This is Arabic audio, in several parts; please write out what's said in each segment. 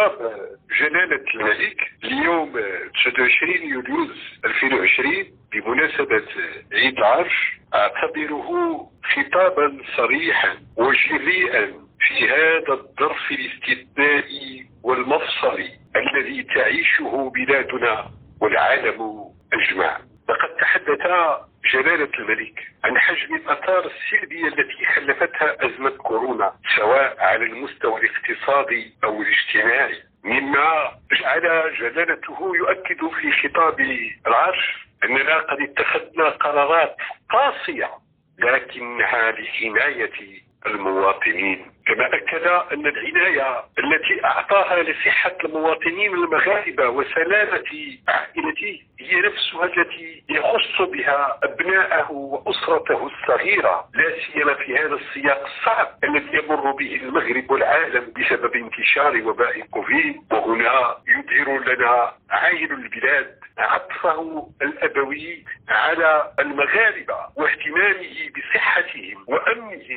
خطاب جلالة الملك اليوم 29 يوليو 2020 بمناسبة عيد العرش أعتبره خطابا صريحا وجريئا في هذا الظرف الاستثنائي والمفصلي الذي تعيشه بلادنا والعالم أجمع. لقد تحدث جلالة الملك عن حجم الآثار السلبية التي خلفتها أزمة كورونا سواء على المستوى الاقتصادي أو الاجتماعي، مما جعل جلالته يؤكد في خطاب العرش أننا قد اتخذنا قرارات قاسية لكنها لحماية المواطنين، كما أكد أن العناية التي أعطاها لصحة المواطنين المغاربة وسلامة عائلته هي نفسها التي يخص بها أبناءه وأسرته الصغيرة، لا سيما في هذا السياق الصعب الذي يمر به المغرب والعالم بسبب انتشار وباء كوفيد. وهنا يظهر لنا عاهل البلاد عطفه الأبوي على المغاربة واهتمامه بصحتهم وأمنهم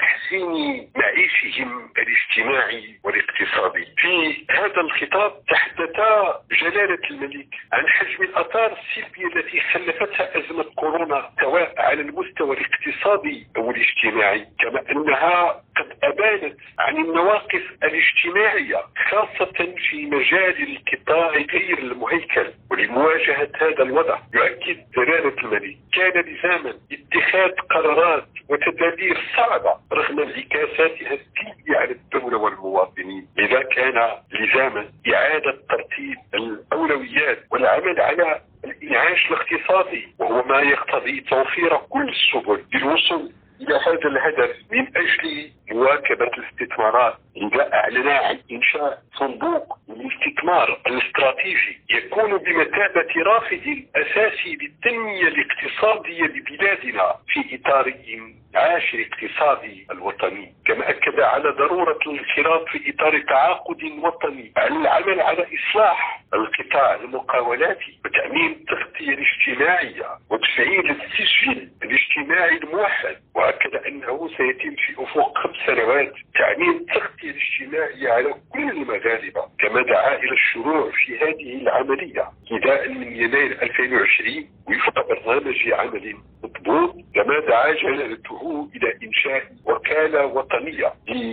وتحسين معيشهم الاجتماعي والاقتصادي. في هذا الخطاب تحدث جلالة الملك عن حجم الآثار السلبية التي خلفتها أزمة كورونا سواء على المستوى الاقتصادي أو الاجتماعي، كما أنها قد أبانت عن النواقص الاجتماعية خاصة في مجال القطاع غير المهيكل. ولمواجهة هذا الوضع يؤكد جلالة الملك كان لزاما اتخاذ قرارات وتدابير صعبة رغم انعكاساتها السلبية على الدولة والمواطنين، لذا كان لزاما إعادة ترتيب الأولويات والعمل على الإنعاش الاقتصادي، وهو ما يقتضي توفير كل السبل للوصول إلى هذا الهدف من أجل مواكبة الاستثمارات. إذا أعلن عن إنشاء صندوق الاستثمار الاستراتيجي يكون بمثابة رافد أساسي للتنمية الاقتصادية لبلادنا في إطار الإنعاش الاقتصادي الوطني، كما أكد على ضرورة الانخراط في إطار تعاقد وطني على العمل على إصلاح القطاع المقاولاتي وتأمين التغطية الاجتماعية وتفعيل السجل الاجتماعي الموحد. وأكد أنه سيتم في أفق 5 سنوات تأمين التغطية الاجتماعية على كل المغاربة، كما دعا إلى الشروع في هذه العملية ابتداء من يناير 2020 وفق برنامج عمل مضبوط. كما دعا جلالته إلى إنشاء وكالة وطنية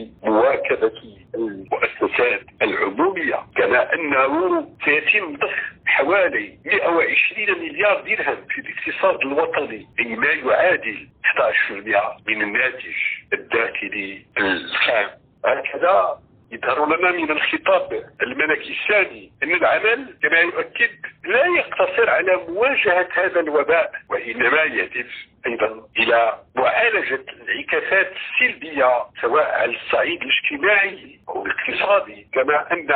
لمواكبة المؤسسات العمومية، كما أنه سيتم ضخ حوالي 120 مليار درهم في الاقتصاد الوطني، أي ما يعادل 11% من الناتج الداخلي الخام. هكذا يظهر لنا من الخطاب الملكي الثاني أن العمل كما يؤكد لا يقتصر على مواجهة هذا الوباء، وإنما يهدف أيضا إلى معالجة الانعكاسات السلبية سواء على الصعيد الاجتماعي أو الاقتصادي، كما أن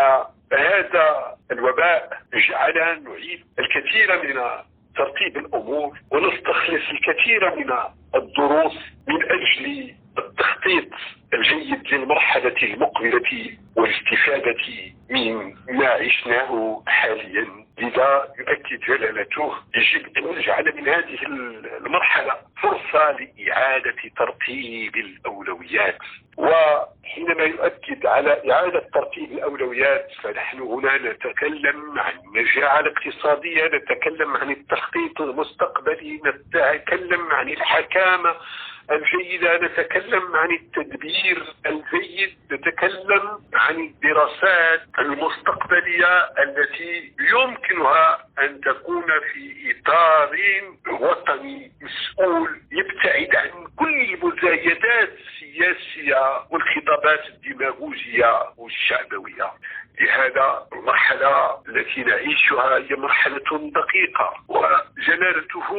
هذا الوباء جعلنا نعيد الكثير من ترتيب الأمور ونستخلص الكثير من الدروس من أجل التخطيط الجيد للمرحلة المقبلة والاستفادة من ما عشناه حاليا. لذا يؤكد جلالته يجب أن نجعل من هذه المرحلة فرصة لإعادة ترتيب الأولويات. وحينما يؤكد على إعادة ترتيب الأولويات فنحن هنا نتكلم عن المجاعة الاقتصادية، نتكلم عن التخطيط المستقبلي، نتكلم عن الحكامة الجيدة، نتكلم عن التدبير الجيد، نتكلم عن الدراسات المستقبلية التي يمكنها أن تكون في إطار وطني مسؤول يبتعد عن كل المزايدات السياسية والخطابات الديماغوجية والشعبوية. لهذا المرحلة التي نعيشها هي مرحلة دقيقة، وجلالته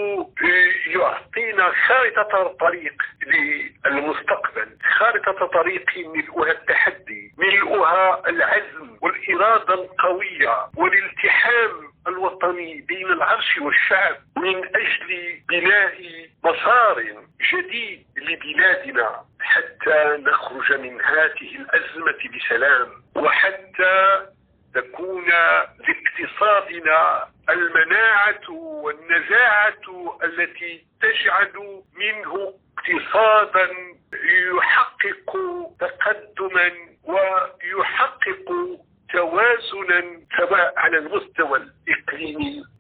يعطينا خارطة طريق للمستقبل، خارطة طريق ملؤها التحدي، ملؤها العزم والإرادة القوية والالتحام الوطني بين العرش والشعب من أجل بناء مسار جديد لبلادنا حتى نخرج من هذه الأزمة بسلام، وحتى تكون لاقتصادنا المناعة والنزاعة التي تجعل منه اقتصادا يحقق تقدما ويحقق توازنا سواء على المستوى الإقليمي